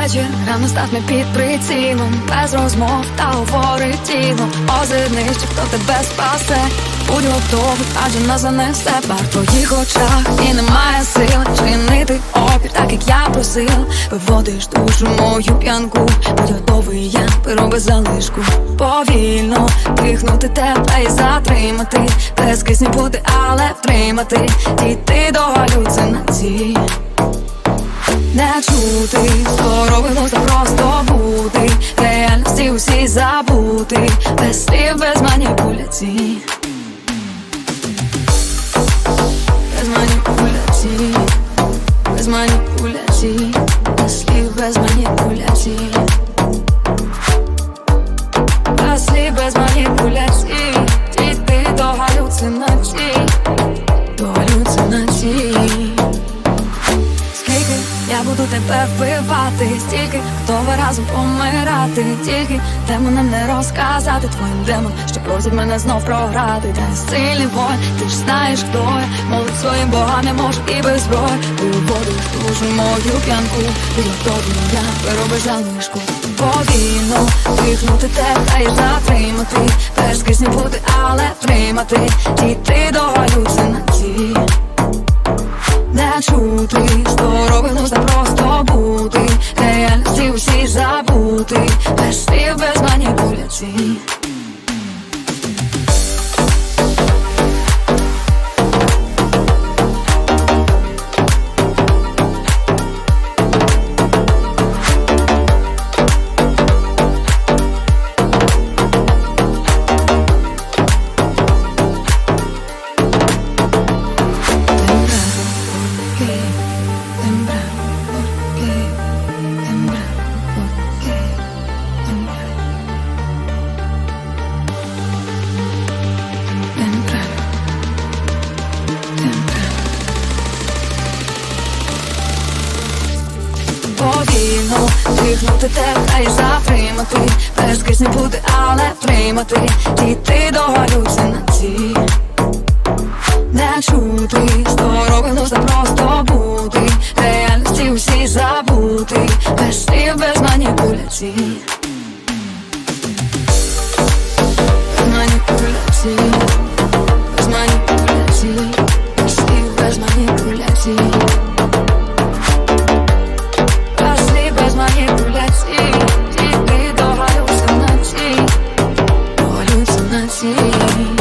вечір рано стане під прицілом, без розмов та говорить тіло. Озирнись, чи хто тебе спасе. Будь готовий, адже нас занесе пар в твоїх очах, і немає сил чинити опір, так як я просив. Виводиш душу мою п'янку, будь готовий, я беру без залишку. Повільно дихнути тебе і затримати, без кисню бути, але втримати, дійти до галюцинацій. Не чути, здоровий глузд, а просто бути, реальності усі забути, без слів, без маніпуляцій. Без маніпуляцій, без маніпуляцій, без слів, без маніпуляцій. Без слів, без маніпуляцій, дійти до галюцинацій, до галюцинацій. Скільки я буду тебе вбивати, стільки готова разом помирати, тільки демонам не розказати твоїм демонам, що просять мене знов програти. Та сильний воїн, ти ж знаєш, хто я, молить своїм богам, не можу і без зброї. Виводиш душу мою п'янку, будь готовий, я беру без залишку. Повільно дихнути тебе і затримати, без кисню бути, але втримати, дійти до галюцинацій. Не чути, здоровий глузд, а просто бути, реальності усі забути, без слів, без маніпуляцій. Повільно дихнути тебе і затримати, без кисню бути, але втримати, дійти до галюцинацій. Не чути, здоровий глузд, а просто бути, реальності усі забути, без слів, без маніпуляцій. Без маніпуляцій, без маніпуляцій, без слів, без маніпуляцій. Без маніпуляцій, дійти до галюцинацій, до галюцинацій.